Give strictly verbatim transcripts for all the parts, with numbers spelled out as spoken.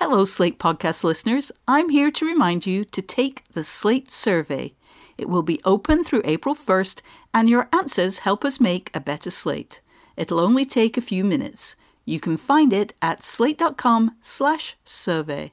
Hello, Slate Podcast listeners. I'm here to remind you to take the Slate survey. It will be open through April first, and your answers help us make a better Slate. It'll only take a few minutes. You can find it at slate.com slash survey.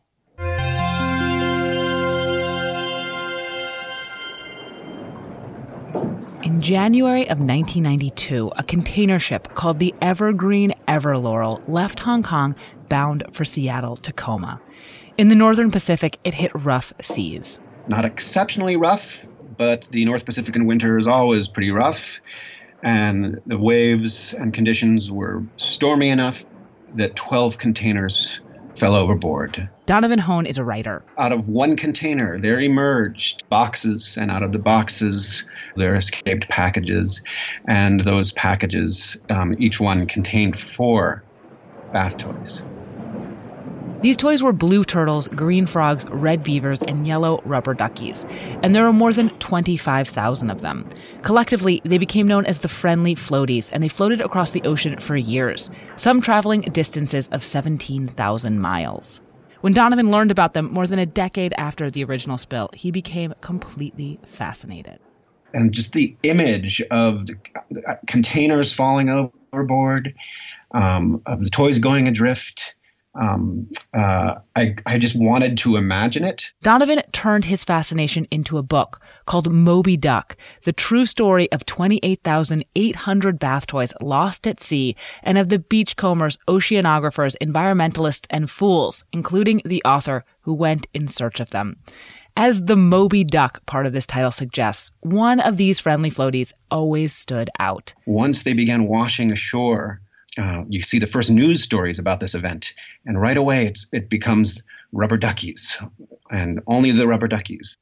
In January of nineteen ninety-two, a container ship called the Evergreen Everlaurel left Hong Kong bound for Seattle-Tacoma. In the Northern Pacific, it hit rough seas. Not exceptionally rough, but the North Pacific in winter is always pretty rough. And the waves and conditions were stormy enough that twelve containers fell overboard. Donovan Hone is a writer. Out of one container, there emerged boxes, and out of the boxes, there escaped packages. And those packages, um, each one contained four bath toys. These toys were blue turtles, green frogs, red beavers, and yellow rubber duckies. And there were more than twenty-five thousand of them. Collectively, they became known as the Friendly Floaties, and they floated across the ocean for years, some traveling distances of seventeen thousand miles. When Donovan learned about them more than a decade after the original spill, he became completely fascinated. And just the image of the containers falling overboard, um, of the toys going adrift, Um, uh, I, I just wanted to imagine it. Donovan turned his fascination into a book called Moby Duck, the true story of twenty-eight thousand eight hundred bath toys lost at sea and of the beachcombers, oceanographers, environmentalists, and fools, including the author who went in search of them. As the Moby Duck part of this title suggests, one of these friendly floaties always stood out. Once they began washing ashore, Uh, you see the first news stories about this event, and right away it's, it becomes rubber duckies, and only the rubber duckies.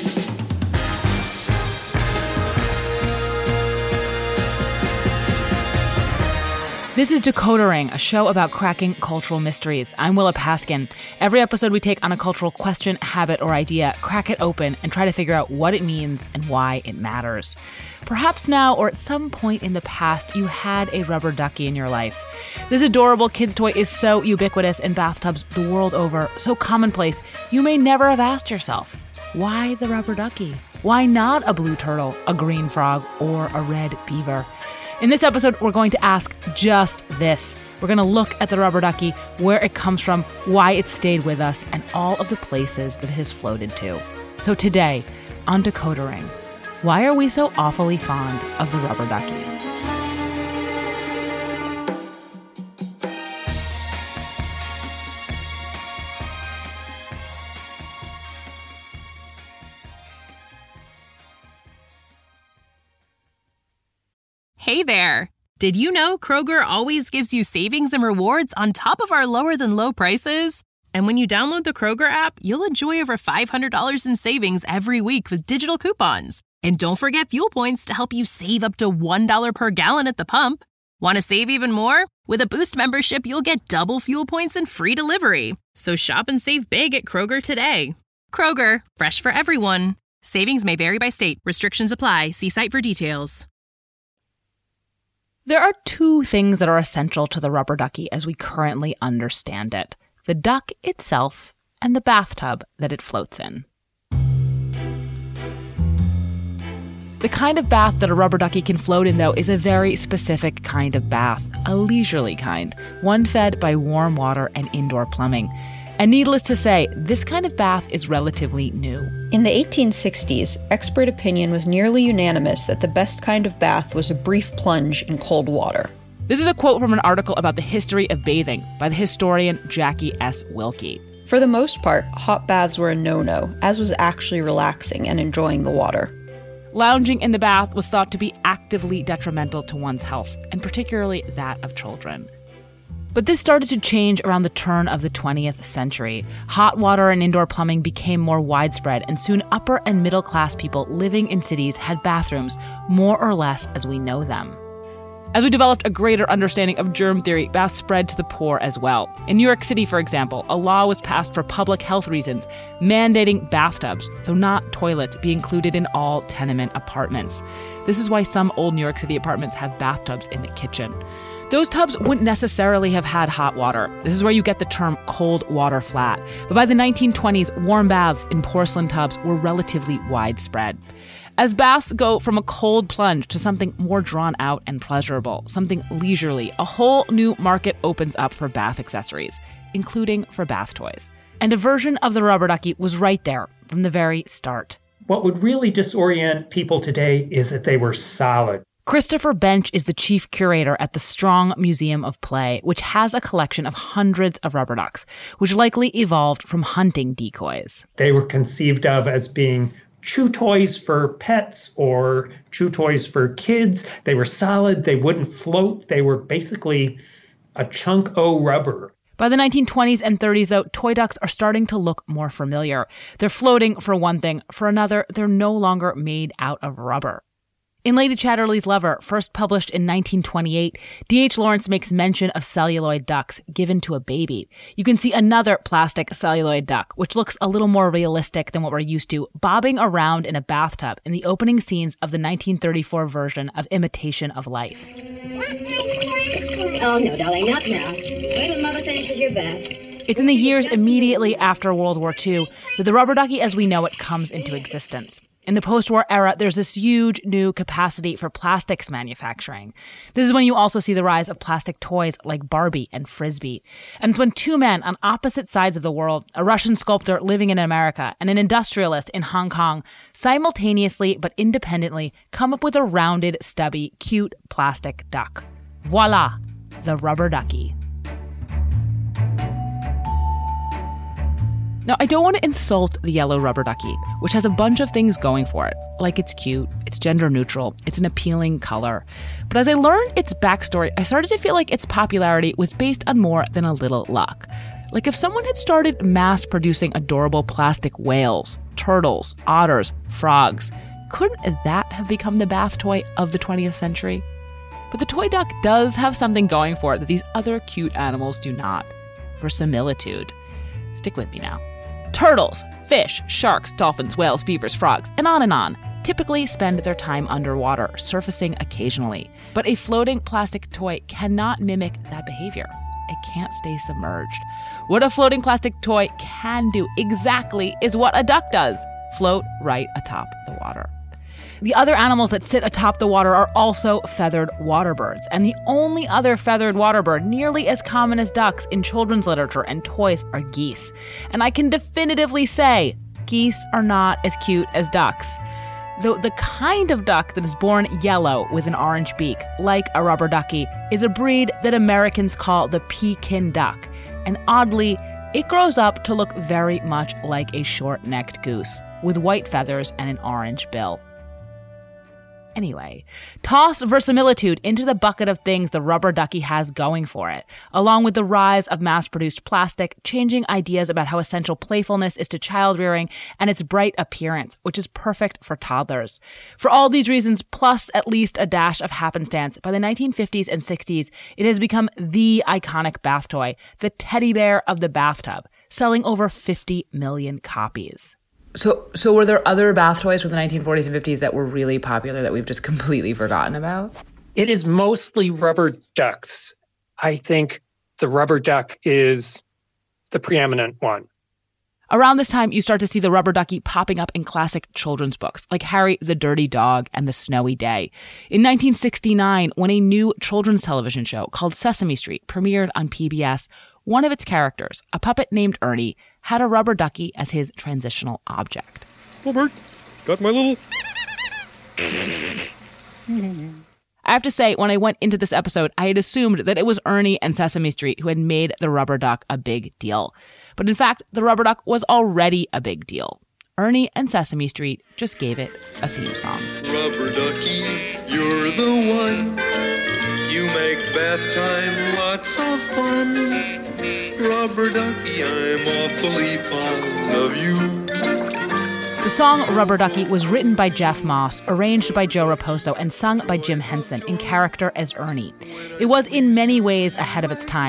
This is Decoder Ring, a show about cracking cultural mysteries. I'm Willa Paskin. Every episode we take on a cultural question, habit, or idea, crack it open, and try to figure out what it means and why it matters. Perhaps now or at some point in the past, you had a rubber ducky in your life. This adorable kid's toy is so ubiquitous in bathtubs the world over, so commonplace, you may never have asked yourself, why the rubber ducky? Why not a blue turtle, a green frog, or a red beaver? In this episode, we're going to ask just this. We're going to look at the rubber ducky, where it comes from, why it stayed with us, and all of the places that it has floated to. So today, on Decoder Ring, why are we so awfully fond of the rubber ducky? Hey there! Did you know Kroger always gives you savings and rewards on top of our lower-than-low prices? And when you download the Kroger app, you'll enjoy over five hundred dollars in savings every week with digital coupons. And don't forget fuel points to help you save up to one dollar per gallon at the pump. Want to save even more? With a Boost membership, you'll get double fuel points and free delivery. So shop and save big at Kroger today. Kroger, fresh for everyone. Savings may vary by state. Restrictions apply. See site for details. There are two things that are essential to the rubber ducky as we currently understand it: the duck itself and the bathtub that it floats in. The kind of bath that a rubber ducky can float in, though, is a very specific kind of bath, a leisurely kind, one fed by warm water and indoor plumbing. And needless to say, this kind of bath is relatively new. In the eighteen sixties, expert opinion was nearly unanimous that the best kind of bath was a brief plunge in cold water. This is a quote from an article about the history of bathing by the historian Jackie S. Wilkie. For the most part, hot baths were a no-no, as was actually relaxing and enjoying the water. Lounging in the bath was thought to be actively detrimental to one's health, and particularly that of children. But this started to change around the turn of the twentieth century. Hot water and indoor plumbing became more widespread, and soon upper and middle class people living in cities had bathrooms more or less as we know them. As we developed a greater understanding of germ theory, baths spread to the poor as well. In New York City, for example, a law was passed for public health reasons, mandating bathtubs, though not toilets, be included in all tenement apartments. This is why some old New York City apartments have bathtubs in the kitchen. Those tubs wouldn't necessarily have had hot water. This is where you get the term cold water flat. But by the nineteen twenties, warm baths in porcelain tubs were relatively widespread. As baths go from a cold plunge to something more drawn out and pleasurable, something leisurely, a whole new market opens up for bath accessories, including for bath toys. And a version of the rubber ducky was right there from the very start. What would really disorient people today is that they were solid. Christopher Bench is the chief curator at the Strong Museum of Play, which has a collection of hundreds of rubber ducks, which likely evolved from hunting decoys. They were conceived of as being chew toys for pets or chew toys for kids. They were solid. They wouldn't float. They were basically a chunk o' rubber. By the nineteen twenties and thirties, though, toy ducks are starting to look more familiar. They're floating for one thing. For another, they're no longer made out of rubber. In Lady Chatterley's Lover, first published in nineteen twenty-eight, D H Lawrence makes mention of celluloid ducks given to a baby. You can see another plastic celluloid duck, which looks a little more realistic than what we're used to, bobbing around in a bathtub in the opening scenes of the nineteen thirty-four version of Imitation of Life. Oh, no, darling, not now. Wait till Mother finishes your bath. It's in the years immediately after World War Two that the rubber ducky as we know it comes into existence. In the post-war era, there's this huge new capacity for plastics manufacturing. This is when you also see the rise of plastic toys like Barbie and Frisbee. And it's when two men on opposite sides of the world, a Russian sculptor living in America and an industrialist in Hong Kong, simultaneously but independently come up with a rounded, stubby, cute plastic duck. Voila, the rubber ducky. Now, I don't want to insult the yellow rubber ducky, which has a bunch of things going for it. Like it's cute, it's gender neutral, it's an appealing color. But as I learned its backstory, I started to feel like its popularity was based on more than a little luck. Like if someone had started mass-producing adorable plastic whales, turtles, otters, frogs, couldn't that have become the bath toy of the twentieth century? But the toy duck does have something going for it that these other cute animals do not. Verisimilitude. Stick with me now. Turtles, fish, sharks, dolphins, whales, beavers, frogs, and on and on typically spend their time underwater, surfacing occasionally. But a floating plastic toy cannot mimic that behavior. It can't stay submerged. What a floating plastic toy can do exactly is what a duck does: float right atop the water. The other animals that sit atop the water are also feathered waterbirds, and the only other feathered waterbird nearly as common as ducks in children's literature and toys are geese. And I can definitively say geese are not as cute as ducks. Though the kind of duck that is born yellow with an orange beak, like a rubber ducky, is a breed that Americans call the Pekin duck. And oddly, it grows up to look very much like a short-necked goose, with white feathers and an orange bill. Anyway, toss verisimilitude into the bucket of things the rubber ducky has going for it, along with the rise of mass-produced plastic, changing ideas about how essential playfulness is to child-rearing, and its bright appearance, which is perfect for toddlers. For all these reasons, plus at least a dash of happenstance, by the nineteen fifties and sixties, it has become the iconic bath toy, the teddy bear of the bathtub, selling over fifty million copies. So so were there other bath toys from the nineteen forties and fifties that were really popular that we've just completely forgotten about? It is mostly rubber ducks. I think the rubber duck is the preeminent one. Around this time, you start to see the rubber ducky popping up in classic children's books, like Harry the Dirty Dog and The Snowy Day. In nineteen sixty-nine, when a new children's television show called Sesame Street premiered on P B S, one of its characters, a puppet named Ernie, had a rubber ducky as his transitional object. Robert, got my little... I have to say, when I went into this episode, I had assumed that it was Ernie and Sesame Street who had made the rubber duck a big deal. But in fact, the rubber duck was already a big deal. Ernie and Sesame Street just gave it a theme song. Rubber ducky, you're the one. You make bath time lots of fun. Rubber ducky, I'm awfully fond of you. The song Rubber Ducky was written by Jeff Moss, arranged by Joe Raposo, and sung by Jim Henson in character as Ernie. It was in many ways ahead of its time,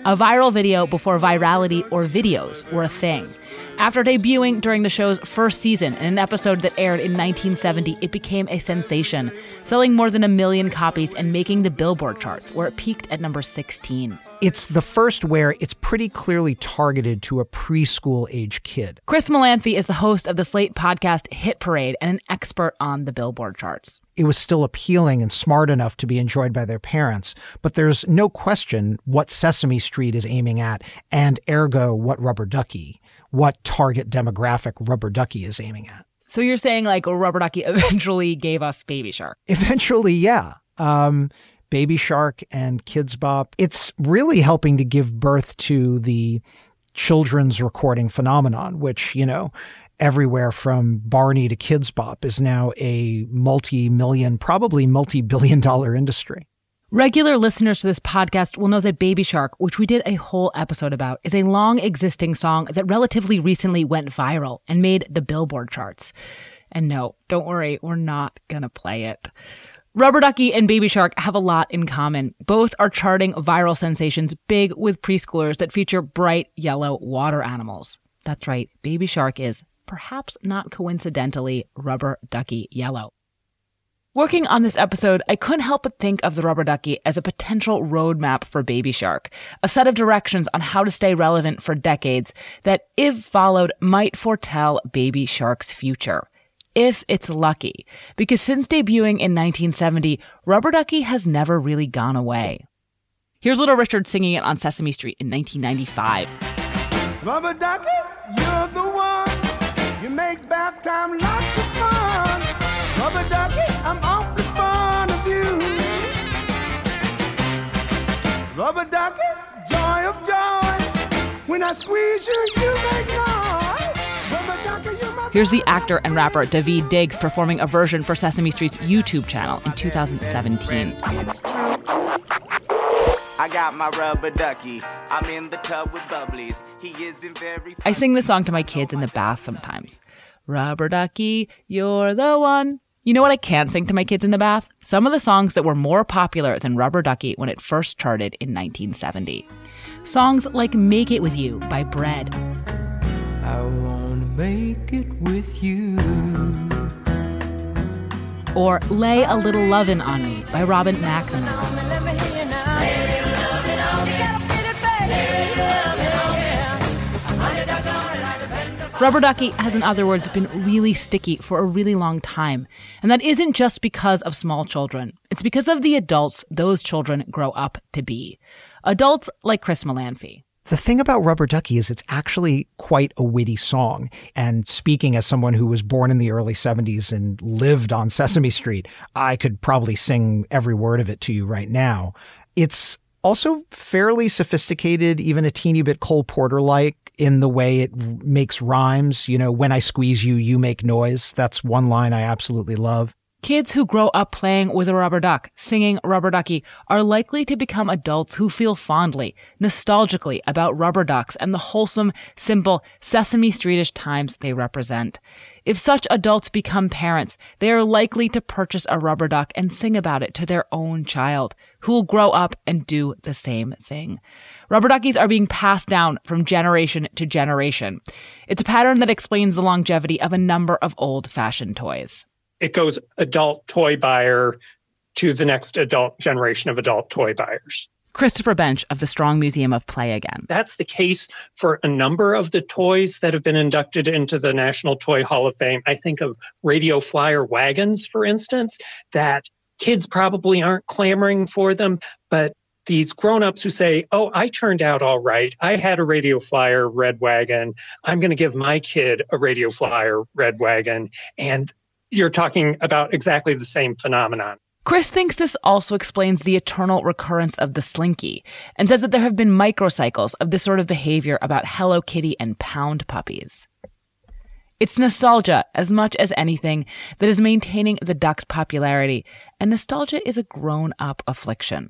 a viral video before virality or videos were a thing. After debuting during the show's first season in an episode that aired in nineteen seventy, it became a sensation, selling more than a million copies and making the Billboard charts, where it peaked at number sixteen. It's the first where it's pretty clearly targeted to a preschool age kid. Chris Molanphy is the host of the Slate podcast Hit Parade and an expert on the Billboard charts. It was still appealing and smart enough to be enjoyed by their parents, but there's no question what Sesame Street is aiming at, and ergo what Rubber Ducky, what target demographic Rubber Ducky is aiming at. So you're saying like Rubber Ducky eventually gave us Baby Shark? Eventually, yeah. Um... Baby Shark and Kidz Bop. It's really helping to give birth to the children's recording phenomenon, which, you know, everywhere from Barney to Kidz Bop is now a multi-million, probably multi-billion dollar industry. Regular listeners to this podcast will know that Baby Shark, which we did a whole episode about, is a long-existing song that relatively recently went viral and made the Billboard charts. And no, don't worry, we're not going to play it. Rubber Ducky and Baby Shark have a lot in common. Both are charting viral sensations big with preschoolers that feature bright yellow water animals. That's right, Baby Shark is, perhaps not coincidentally, Rubber Ducky yellow. Working on this episode, I couldn't help but think of the Rubber Ducky as a potential roadmap for Baby Shark, a set of directions on how to stay relevant for decades that, if followed, might foretell Baby Shark's future. If it's lucky, because since debuting in nineteen seventy, Rubber Ducky has never really gone away. Here's Little Richard singing it on Sesame Street in nineteen ninety-five. Rubber Ducky, you're the one. You make bath time lots of fun. Rubber Ducky, I'm awfully fond of you. Rubber Ducky, joy of joys. When I squeeze you, you make noise. Rubber Ducky, you're my... Here's the actor and rapper Daveed Diggs performing a version for Sesame Street's YouTube channel in two thousand seventeen. It's true. I got my rubber ducky. I'm in the tub with bubblies. He isn't very... I sing this song to my kids in the bath sometimes. Rubber Ducky, you're the one. You know what I can't sing to my kids in the bath? Some of the songs that were more popular than Rubber Ducky when it first charted in nineteen seventy. Songs like Make It With You by Bread. I wanna make it with you. Or Lay a Little Lovin' on Me by Robin McNamara. Rubber Ducky has, in other words, been really sticky for a really long time. And that isn't just because of small children. It's because of the adults those children grow up to be. Adults like Chris Molanphy. The thing about Rubber Ducky is it's actually quite a witty song. And speaking as someone who was born in the early seventies and lived on Sesame Street, I could probably sing every word of it to you right now. It's also fairly sophisticated, even a teeny bit Cole Porter-like in the way it makes rhymes. You know, when I squeeze you, you make noise. That's one line I absolutely love. Kids who grow up playing with a rubber duck, singing Rubber Ducky, are likely to become adults who feel fondly, nostalgically about rubber ducks and the wholesome, simple, Sesame Streetish times they represent. If such adults become parents, they are likely to purchase a rubber duck and sing about it to their own child, who will grow up and do the same thing. Rubber duckies are being passed down from generation to generation. It's a pattern that explains the longevity of a number of old-fashioned toys. It goes adult toy buyer to the next adult generation of adult toy buyers. Christopher Bench of the Strong Museum of Play again. That's the case for a number of the toys that have been inducted into the National Toy Hall of Fame. I think of radio flyer wagons, for instance, that kids probably aren't clamoring for them, but these grown-ups who say, oh, I turned out all right. I had a radio flyer red wagon. I'm going to give my kid a radio flyer red wagon. And you're talking about exactly the same phenomenon. Chris thinks this also explains the eternal recurrence of the Slinky and says that there have been microcycles of this sort of behavior about Hello Kitty and Pound puppies. It's nostalgia, as much as anything, that is maintaining the duck's popularity, and nostalgia is a grown-up affliction.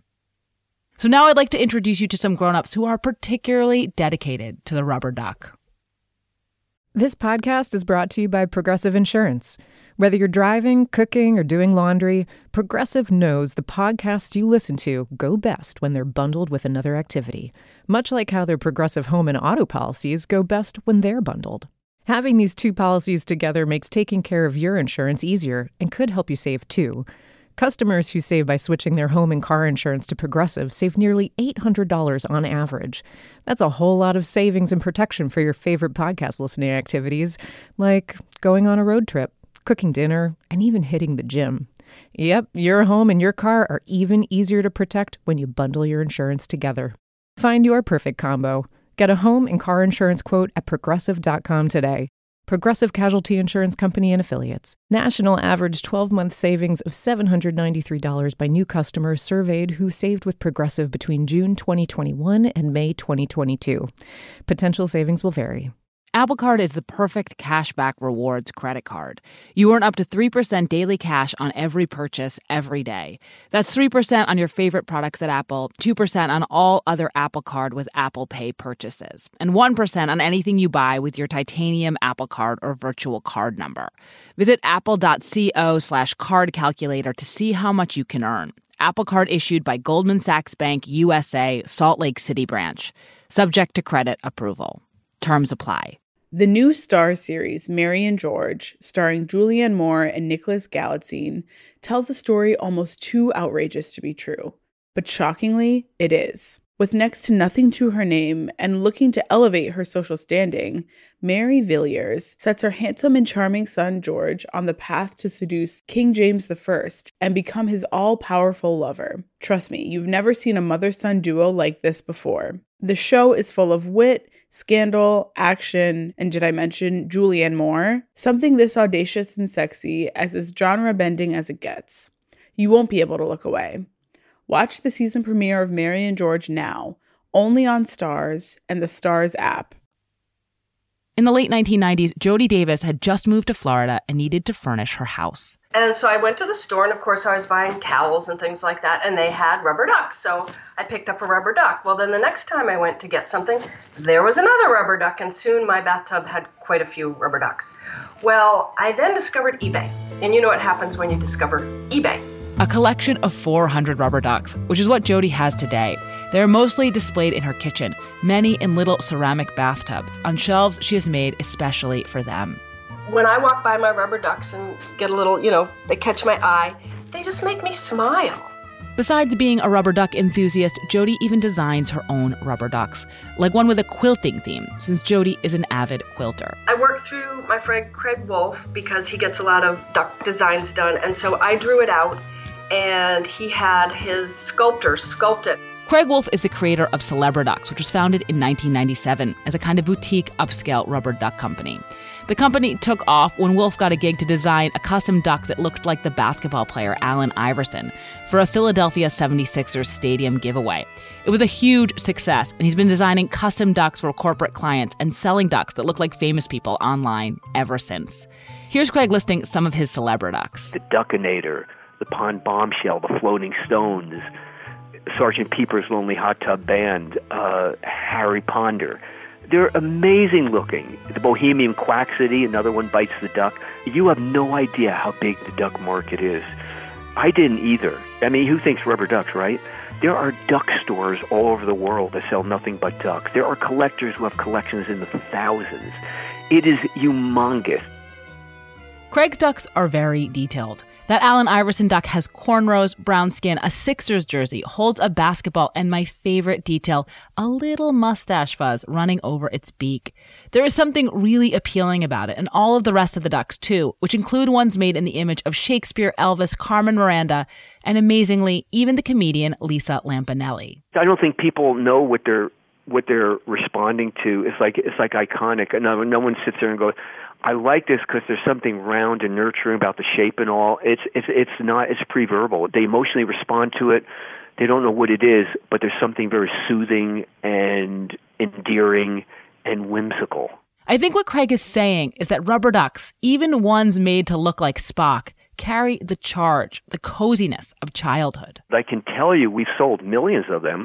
So now I'd like to introduce you to some grown-ups who are particularly dedicated to the rubber duck. This podcast is brought to you by Progressive Insurance. Whether you're driving, cooking, or doing laundry, Progressive knows the podcasts you listen to go best when they're bundled with another activity. much like how their Progressive home and auto policies go best when they're bundled. Having these two policies together makes taking care of your insurance easier and could help you save too. Customers who save by switching their home and car insurance to Progressive save nearly eight hundred dollars on average. That's a whole lot of savings and protection for your favorite podcast listening activities, like going on a road trip, cooking dinner, and even hitting the gym. Yep, your home and your car are even easier to protect when you bundle your insurance together. Find your perfect combo. Get a home and car insurance quote at progressive dot com today. Progressive Casualty Insurance Company and Affiliates. National average twelve-month savings of seven hundred ninety-three dollars by new customers surveyed who saved with Progressive between June twenty twenty-one and May twenty twenty-two. Potential savings will vary. Apple Card is the perfect cashback rewards credit card. You earn up to three percent daily cash on every purchase every day. That's three percent on your favorite products at Apple, two percent on all other Apple Card with Apple Pay purchases, and one percent on anything you buy with your titanium Apple Card or virtual card number. Visit apple.co slash card calculator to see how much you can earn. Apple Card issued by Goldman Sachs Bank U S A, Salt Lake City branch. Subject to credit approval. Terms apply. The new Starz series, Mary and George, starring Julianne Moore and Nicholas Galitzine, tells a story almost too outrageous to be true. But shockingly, it is. With next to nothing to her name and looking to elevate her social standing, Mary Villiers sets her handsome and charming son George on the path to seduce King James the First and become his all-powerful lover. Trust me, you've never seen a mother-son duo like this before. The show is full of wit, scandal, action, and did I mention Julianne Moore? Something this audacious and sexy as is genre-bending as it gets. You won't be able to look away. Watch the season premiere of Mary and George now, only on Starz and the Starz app. In the late nineteen nineties, Jody Davis had just moved to Florida and needed to furnish her house. And so I went to the store, and of course I was buying towels and things like that, and they had rubber ducks, so I picked up a rubber duck. Well, then the next time I went to get something, there was another rubber duck, and soon my bathtub had quite a few rubber ducks. Well, I then discovered eBay, and you know what happens when you discover eBay. A collection of four hundred rubber ducks, which is what Jody has today. They're mostly displayed in her kitchen, many in little ceramic bathtubs, on shelves she has made especially for them. When I walk by my rubber ducks and get a little, you know, they catch my eye, they just make me smile. Besides being a rubber duck enthusiast, Jody even designs her own rubber ducks, like one with a quilting theme, since Jody is an avid quilter. I work through my friend Craig Wolf because he gets a lot of duck designs done, and so I drew it out, and he had his sculptor sculpt it. Craig Wolf is the creator of Celebriducks, which was founded in nineteen ninety-seven as a kind of boutique upscale rubber duck company. The company took off when Wolf got a gig to design a custom duck that looked like the basketball player Allen Iverson for a Philadelphia seventy-sixers stadium giveaway. It was a huge success, and he's been designing custom ducks for corporate clients and selling ducks that look like famous people online ever since. Here's Craig listing some of his Celebriducks. The Duckinator, the Pond Bombshell, the Floating Stones, Sergeant Pepper's Lonely Hot Tub Band, uh, Harry Ponder. They're amazing looking. The Bohemian Quaxity, another one bites the duck. You have no idea how big the duck market is. I didn't either. I mean, who thinks rubber ducks, right? There are duck stores all over the world that sell nothing but ducks. There are collectors who have collections in the thousands. It is humongous. Craig's ducks are very detailed. That Allen Iverson duck has cornrows, brown skin, a Sixers jersey, holds a basketball, and my favorite detail, a little mustache fuzz running over its beak. There is something really appealing about it, and all of the rest of the ducks too, which include ones made in the image of Shakespeare, Elvis, Carmen Miranda, and amazingly, even the comedian Lisa Lampanelli. I don't think people know what they're what they're responding to. It's like it's like iconic. No, no one sits there and goes, I like this because there's something round and nurturing about the shape and all. It's it's it's not it's pre-verbal. They emotionally respond to it. They don't know what it is, but there's something very soothing and endearing and whimsical. I think what Craig is saying is that rubber ducks, even ones made to look like Spock, carry the charge, the coziness of childhood. I can tell you we've sold millions of them.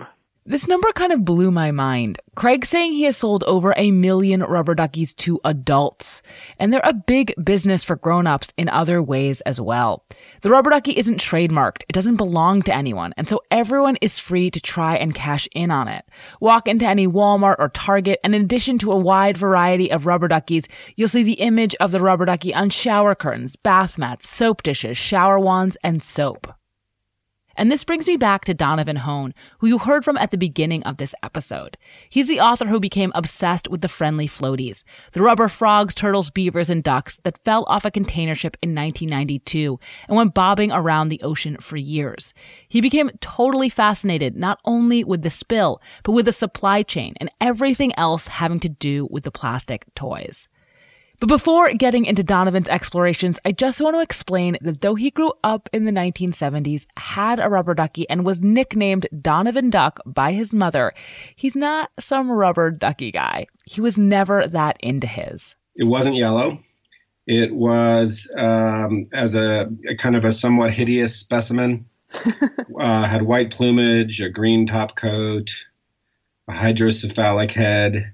This number kind of blew my mind. Craig's saying he has sold over a million rubber duckies to adults, and they're a big business for grown-ups in other ways as well. The rubber ducky isn't trademarked, it doesn't belong to anyone, and so everyone is free to try and cash in on it. Walk into any Walmart or Target, and in addition to a wide variety of rubber duckies, you'll see the image of the rubber ducky on shower curtains, bath mats, soap dishes, shower wands, and soap. And this brings me back to Donovan Hone, who you heard from at the beginning of this episode. He's the author who became obsessed with the friendly floaties, the rubber frogs, turtles, beavers, and ducks that fell off a container ship in nineteen ninety-two and went bobbing around the ocean for years. He became totally fascinated not only with the spill, but with the supply chain and everything else having to do with the plastic toys. But before getting into Donovan's explorations, I just want to explain that though he grew up in the nineteen seventies, had a rubber ducky, and was nicknamed Donovan Duck by his mother, he's not some rubber ducky guy. He was never that into his. It wasn't yellow. It was um, as a, a kind of a somewhat hideous specimen. uh, had white plumage, a green top coat, a hydrocephalic head,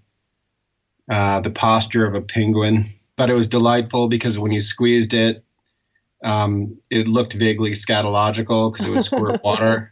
uh, the posture of a penguin. But it was delightful because when you squeezed it, um, it looked vaguely scatological because it would squirt water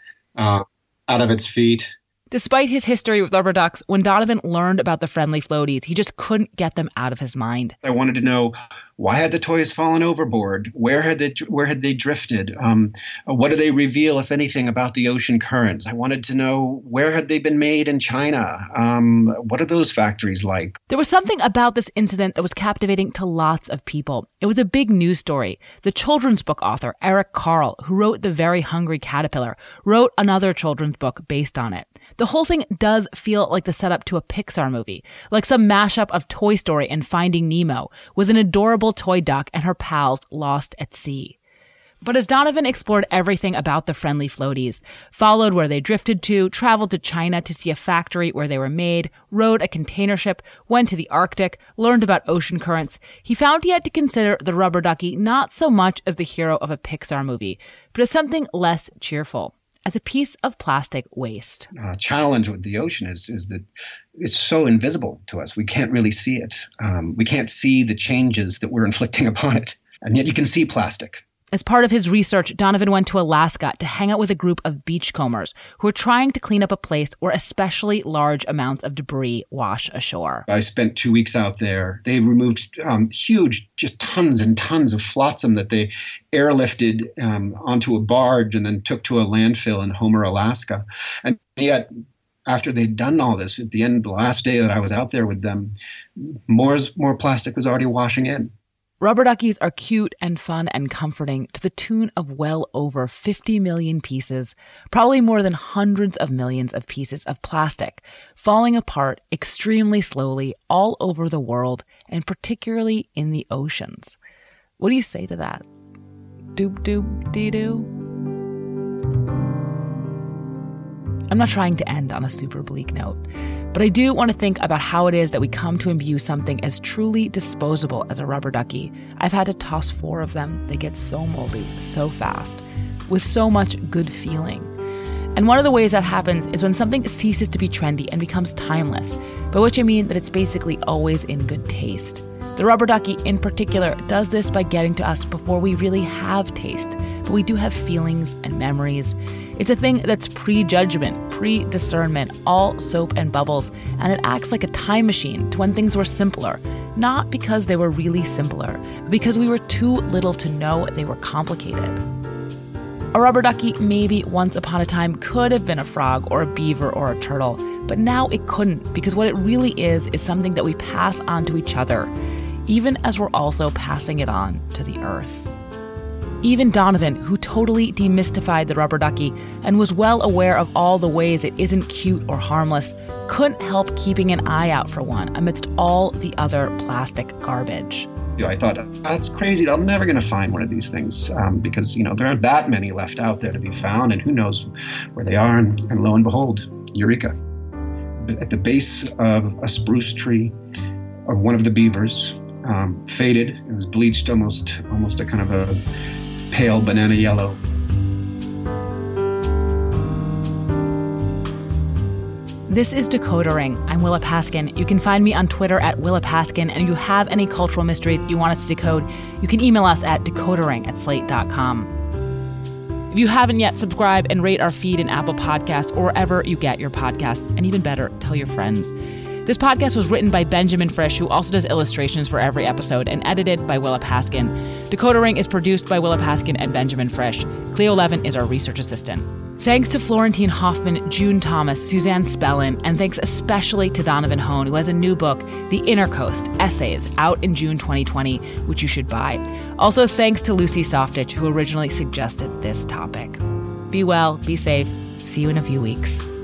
uh, out of its feet. Despite his history with rubber ducks, when Donovan learned about the friendly floaties, he just couldn't get them out of his mind. I wanted to know, why had the toys fallen overboard? Where had they where had they drifted? Um, what do they reveal, if anything, about the ocean currents? I wanted to know, where had they been made in China? Um, what are those factories like? There was something about this incident that was captivating to lots of people. It was a big news story. The children's book author, Eric Carle, who wrote The Very Hungry Caterpillar, wrote another children's book based on it. The whole thing does feel like the setup to a Pixar movie, like some mashup of Toy Story and Finding Nemo, with an adorable toy duck and her pals lost at sea. But as Donovan explored everything about the friendly floaties, followed where they drifted to, traveled to China to see a factory where they were made, rode a container ship, went to the Arctic, learned about ocean currents, he found he had to consider the rubber ducky not so much as the hero of a Pixar movie, but as something less cheerful, as a piece of plastic waste. Uh, challenge with the ocean is is that it's so invisible to us. We can't really see it. Um, we can't see the changes that we're inflicting upon it. And yet you can see plastic. As part of his research, Donovan went to Alaska to hang out with a group of beachcombers who were trying to clean up a place where especially large amounts of debris wash ashore. I spent two weeks out there. They removed um, huge, just tons and tons of flotsam that they airlifted um, onto a barge and then took to a landfill in Homer, Alaska. And yet, after they'd done all this, at the end, the last day that I was out there with them, more, more plastic was already washing in. Rubber duckies are cute and fun and comforting to the tune of well over fifty million pieces, probably more than hundreds of millions of pieces of plastic, falling apart extremely slowly all over the world and particularly in the oceans. What do you say to that? Doop doop dee doo? I'm not trying to end on a super bleak note, but I do want to think about how it is that we come to imbue something as truly disposable as a rubber ducky. I've had to toss four of them. They get so moldy so fast, with so much good feeling. And one of the ways that happens is when something ceases to be trendy and becomes timeless, by which I mean that it's basically always in good taste. The rubber ducky, in particular, does this by getting to us before we really have taste, but we do have feelings and memories. It's a thing that's pre-judgment, pre-discernment, all soap and bubbles, and it acts like a time machine to when things were simpler, not because they were really simpler, but because we were too little to know they were complicated. A rubber ducky maybe once upon a time could have been a frog or a beaver or a turtle, but now it couldn't, because what it really is is something that we pass on to each other, even as we're also passing it on to the earth. Even Donovan, who totally demystified the rubber ducky and was well aware of all the ways it isn't cute or harmless, couldn't help keeping an eye out for one amidst all the other plastic garbage. I thought, that's crazy. I'm never going to find one of these things um, because, you know, there aren't that many left out there to be found, and who knows where they are. And, and lo and behold, eureka. At the base of a spruce tree, or one of the beavers, um, faded. It was bleached almost, almost a kind of a pale banana yellow. This is Decoder Ring. I'm Willa Paskin. You can find me on Twitter at Willa Paskin, and if you have any cultural mysteries you want us to decode, you can email us at decodering at slate dot com. If you haven't yet, subscribe and rate our feed in Apple Podcasts or wherever you get your podcasts. And even better, tell your friends. This podcast was written by Benjamin Frisch, who also does illustrations for every episode, and edited by Willa Paskin. Decoder Ring is produced by Willa Paskin and Benjamin Frisch. Cleo Levin is our research assistant. Thanks to Florentine Hoffman, June Thomas, Suzanne Spellin, and thanks especially to Donovan Hone, who has a new book, The Inner Coast, Essays, out in June twenty twenty, which you should buy. Also, thanks to Lucy Softich, who originally suggested this topic. Be well, be safe. See you in a few weeks.